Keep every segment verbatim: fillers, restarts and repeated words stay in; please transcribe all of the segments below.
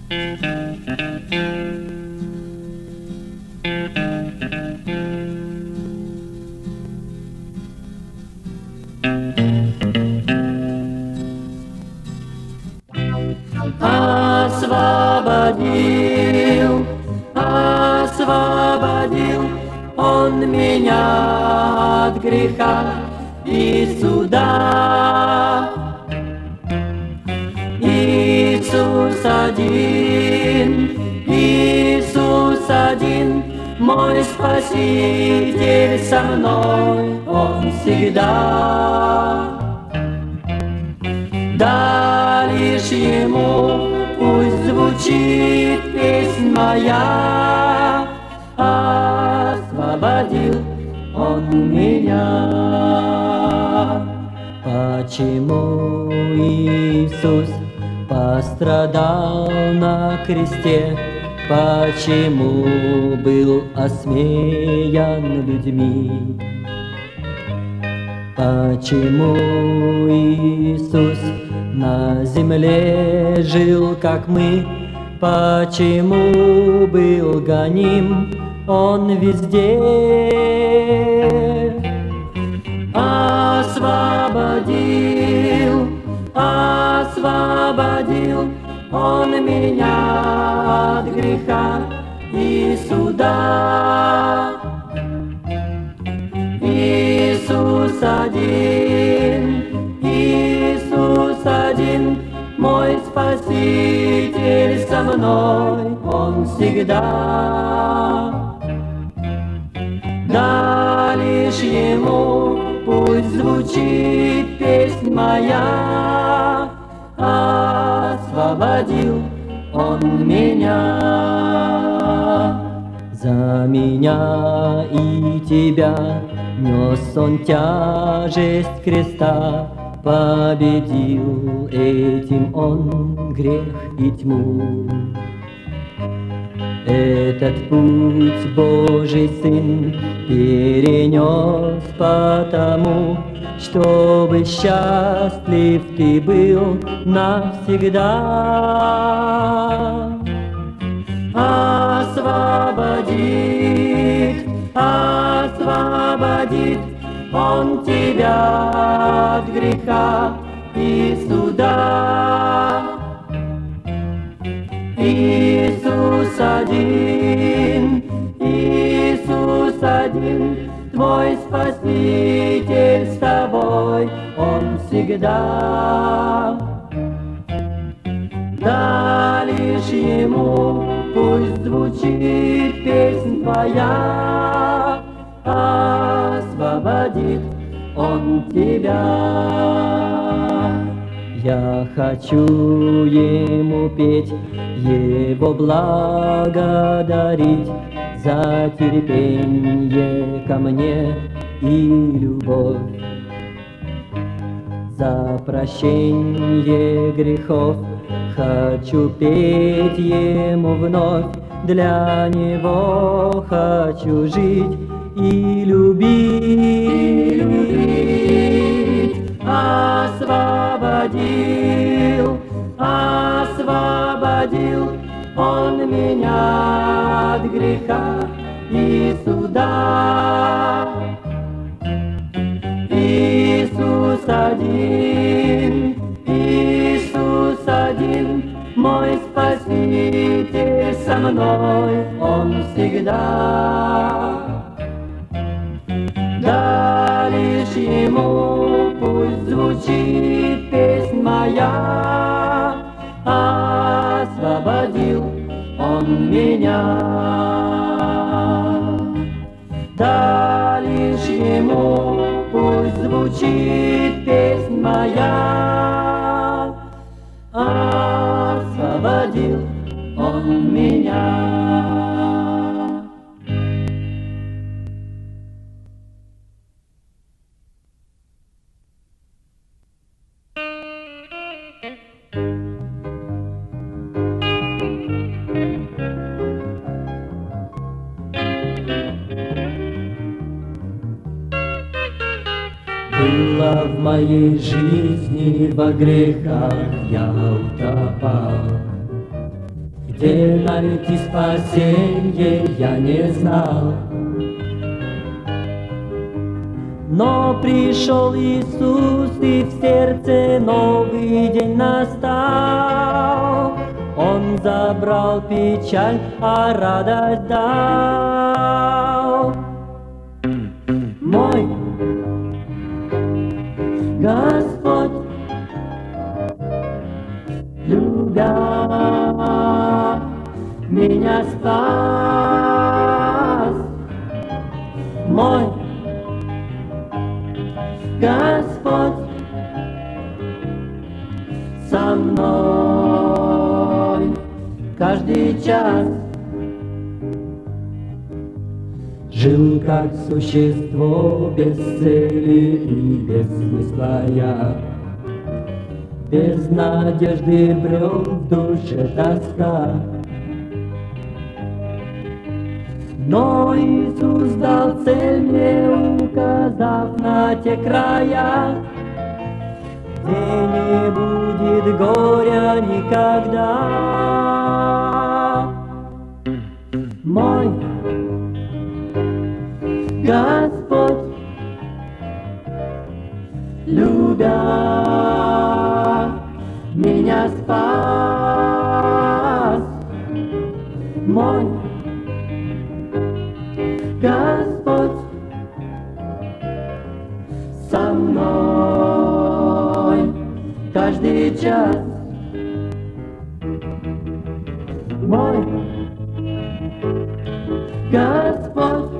Освободил, освободил Он меня от греха и суда. Иисус один, Иисус один, мой Спаситель со мной, Он всегда. Да лишь Ему пусть звучит песнь моя, освободил Он меня. Почему Иисус пострадал на кресте? Почему был осмеян людьми? Почему Иисус на земле жил, как мы? Почему был гоним Он везде? Освободил, освободил Он меня от греха и суда. Иисус один, Иисус один, мой Спаситель со мной, Он всегда. Да лишь Ему пусть звучит песнь моя, освободил Он меня. За меня и тебя нес Он тяжесть креста, победил этим Он грех и тьму. Этот путь Божий Сын перенес потому, чтобы счастлив ты был навсегда. Освободит, освободит Он тебя от греха и суда. Иисус один, Иисус один, твой Спаситель с тобой, Он всегда. Да лишь Ему пусть звучит песнь твоя, освободит Он тебя. Я хочу Ему петь, Его благодарить за терпение ко мне и любовь, за прощение грехов. Хочу петь Ему вновь, для Него хочу жить и любить. Освободил, освободил Он меня от греха и суда. Иисус один, Иисус один, мой Спаситель со мной, Он всегда. Да лишь Ему пусть звучит песнь моя, освободил Он меня. Да лишь Ему пусть звучит песнь моя, освободил Он меня. Было в моей жизни во грехах я утопал, где найти спасенье, я не знал. Но пришел Иисус, и в сердце новый день настал. Он забрал печаль, а радость дал. Мой Господь, любя меня спас. Мой Господь со мной каждый час. Жил как существо без цели и без смысла я, без надежды брел в душе тоска. Но Иисус дал цель мне, указав на те края, где не будет горя никогда. Мой Господь, любя меня спас. Мой Господь со мной каждый час. Мой Господь,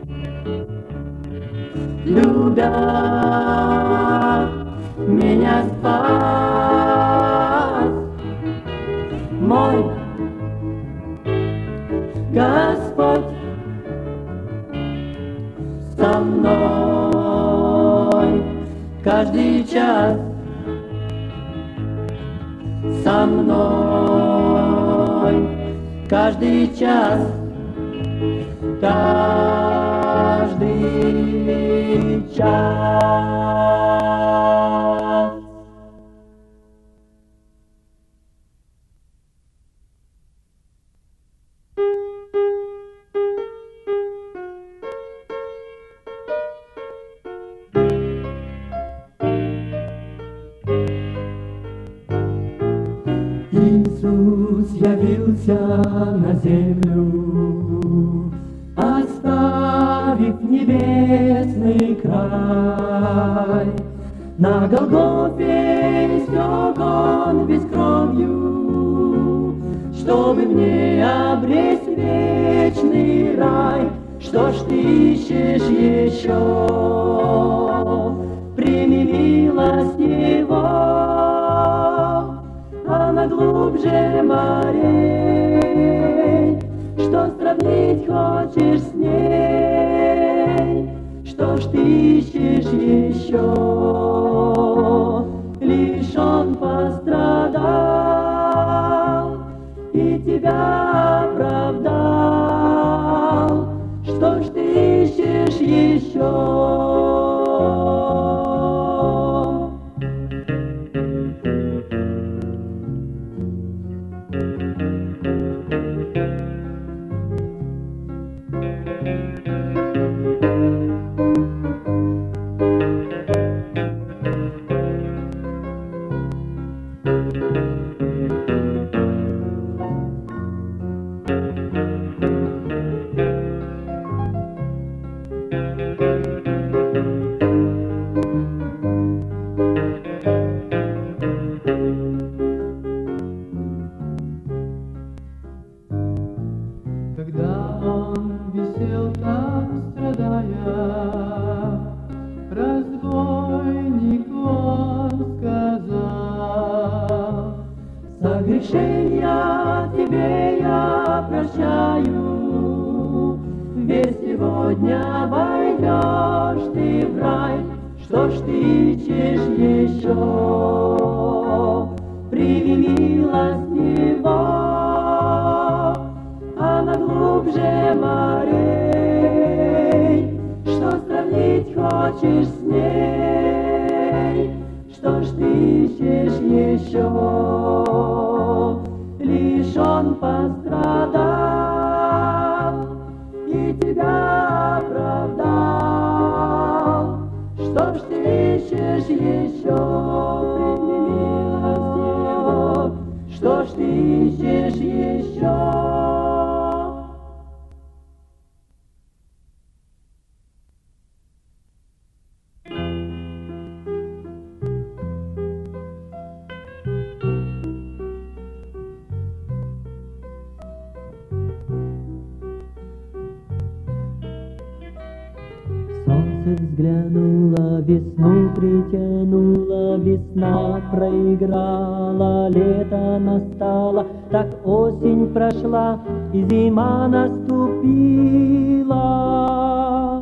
любя меня спас. Мой Господь со мной каждый час. Со мной каждый час. Каждый час. Иисус явился на землю, оставив небесный край. На Голгофе истек он весь кровью, чтобы мне обресть вечный рай. Что ж ты ищешь еще? Прими милость Его, она глубже морей. Что сравнить хочешь с ней? Что ж ты ищешь еще? Лишь он пострадал и тебя оправдал. Что ж ты ищешь еще? Когда он висел там, страдая, разбойник он сказал: согрешения тебе я прощаю, верь, сегодня войдешь ты в рай. Что ж ты ищешь еще? Прими милость Его, она глубже морей. Что сравнить хочешь с ней? Что ж ты ищешь еще? Лишь он пострадал и тебя оправдал. Что ж ты ищешь еще, прими милость Его? Что ж ты ищешь еще? Взглянула, весну притянула, весна проиграла, лето настало, так осень прошла и зима наступила.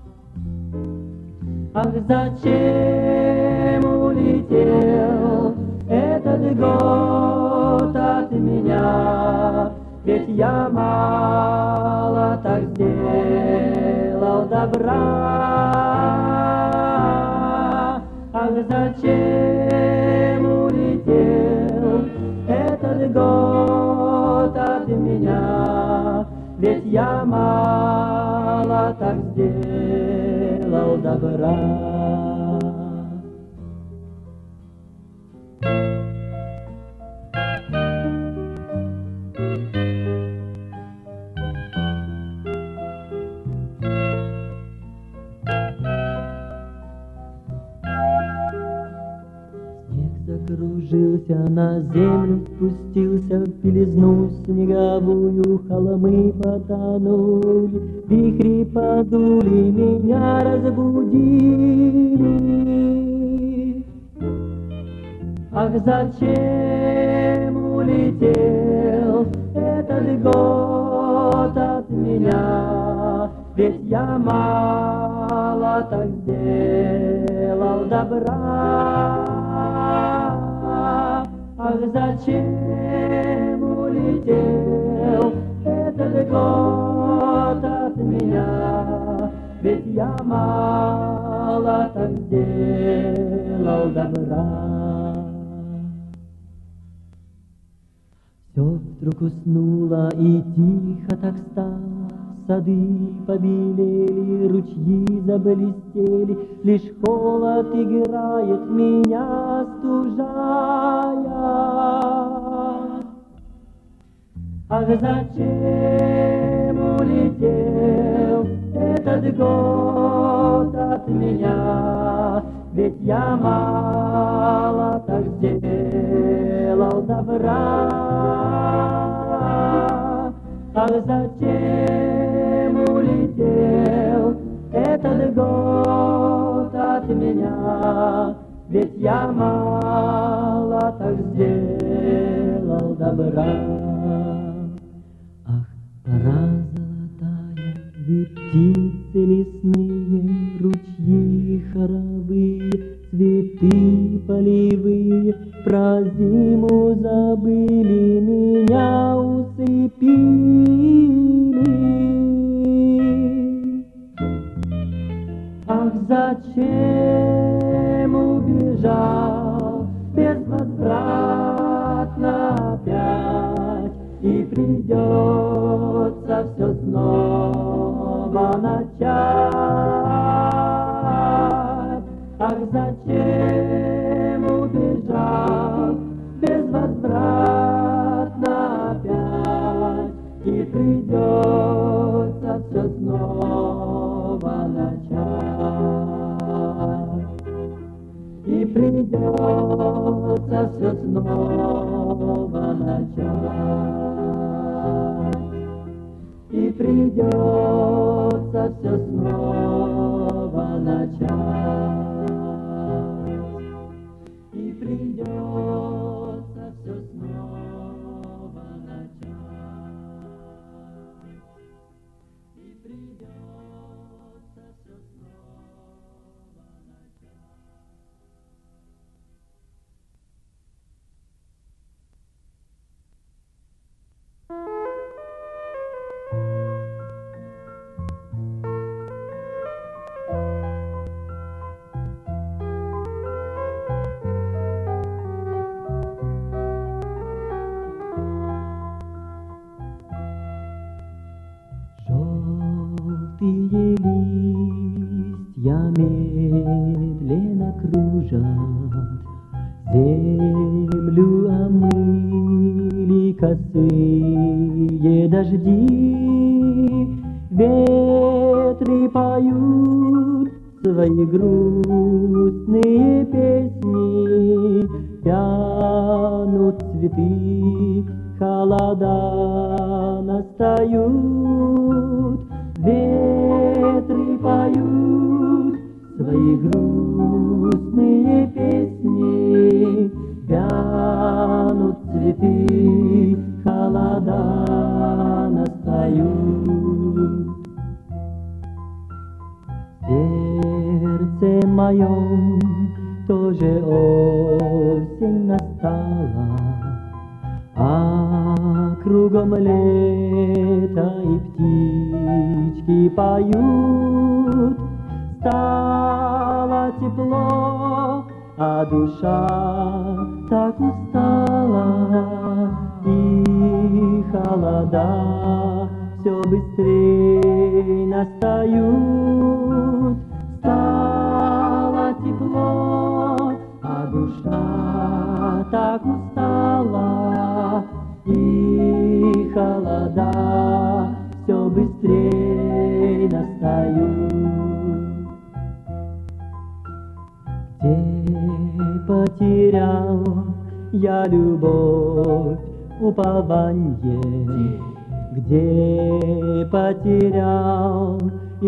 Ах, зачем улетел этот год от меня? Ведь я мало так сделал добра. Ах, зачем улетел этот год от меня? Ведь я мало так сделал добра. Закружился, на землю спустился, в белизну снеговую холмы потонули, вихри подули, меня разбудили. Ах, зачем улетел этот год от меня? Ведь я мало так сделал добра. Ах, зачем улетел этот год от меня? Ведь я мало так сделал добра. Все вдруг уснуло и тихо так стало, сады побелели, ручьи заблестели, лишь холод играет, меня остужая. Ах, зачем улетел этот год от меня? Ведь я мало так сделал добра. Ах, зачем улетел этот год от меня? Ведь я мало так сделал добра. Ах, пора золотая, вы птицы лесные, ручьи хоровые, цветы полевые, про зиму забыли, меня усыпили. Ах, зачем убежал безвозвратно опять, и придется все снова начать? Ах, зачем убежал безвозвратно опять, и придется все снова начать? И придется все снова начать. И придется все снова начать. И придется все снова начать. И придется все снова начать. Я медленно кружат, землю омыли косые дожди, ветры поют свои грустные песни, вянут цветы, холода настают, ветры поют свои грустные песни, вянут цветы, холода настают. В сердце моем тоже осень настала, а кругом лето и птички поют. Стало тепло, а душа так устала, и холода все быстрей настают. Стало тепло, а душа так устала, и холода все быстрей настают. Где потерял я любовь, упованье, где потерял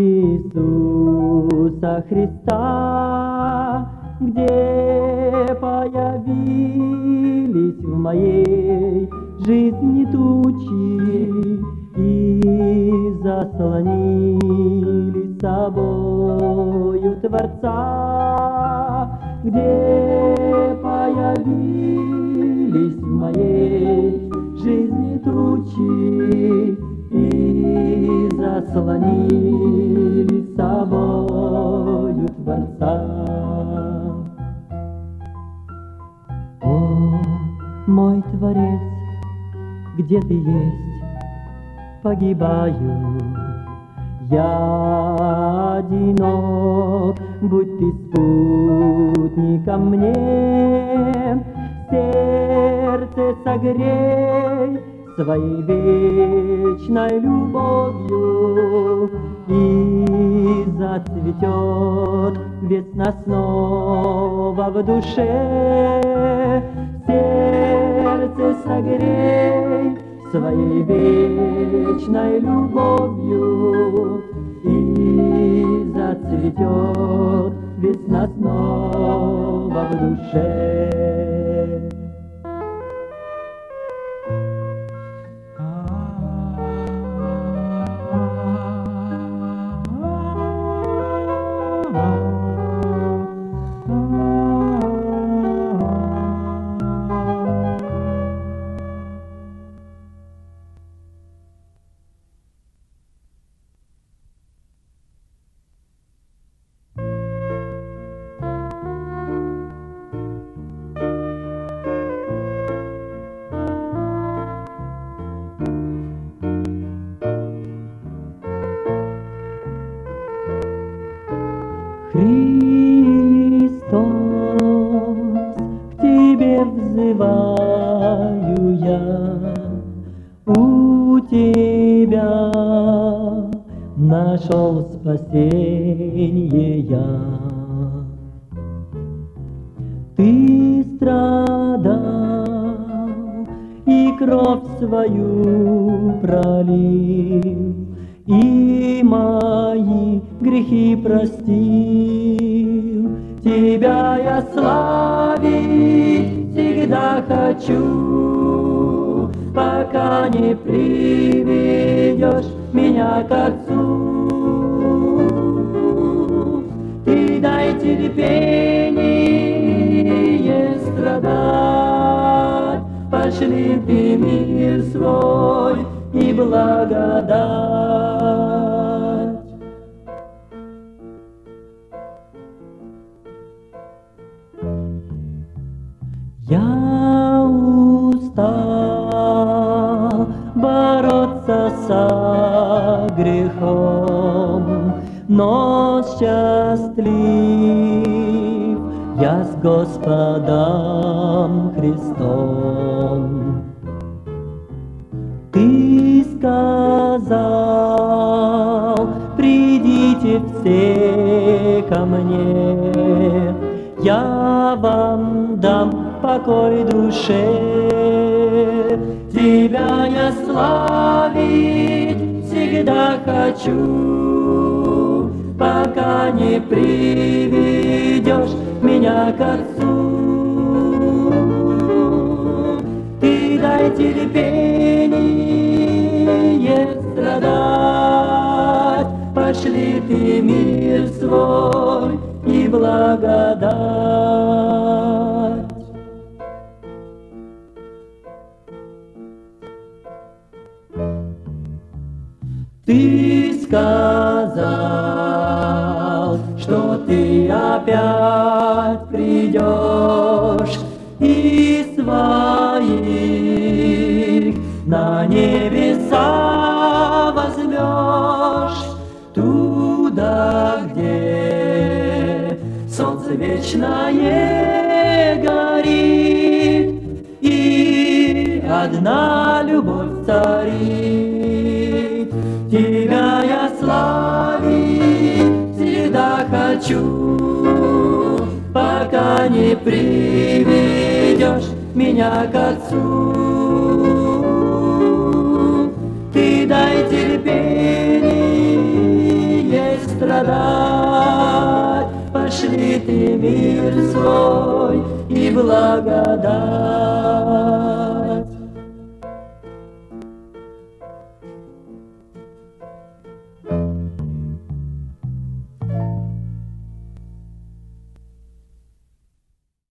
Иисуса Христа, где появились в моей жизни тучи и заслонили собою Творца, где появились в моей жизни тучи и заслонили собою Творца. О, мой Творец, где ты есть? Погибаю я одинок, будь ты спутником мне, сердце согрей своей вечной любовью, и зацветет весна снова в душе. Сердце согрей своей вечной любовью, и зацветет весна снова в душе. Христос, к Тебе взываю я, у Тебя нашел спасение я. Ты страдал и кровь свою пролил, и мои грехи простил. Тебя я славить всегда хочу, пока не приведешь меня к Отцу. Ты дай терпение страдать, пошли ты мир свой и благодать. Я устал бороться со грехом, но счастлив я с Господом Христом. Ты сказал, придите все ко мне, я вам дам покой душе. Тебя я славить всегда хочу, пока не приведешь меня к Отцу. Ты дай терпение страдать, пошли ты мир свой и благодать. Ты сказал, что ты опять придешь и своих на небеса возьмешь, туда, где солнце вечное горит и одна любовь царит. Тебя я славить всегда хочу, пока не приведешь меня к Отцу. Ты дай терпение страдать, пошли ты мир свой и благодать.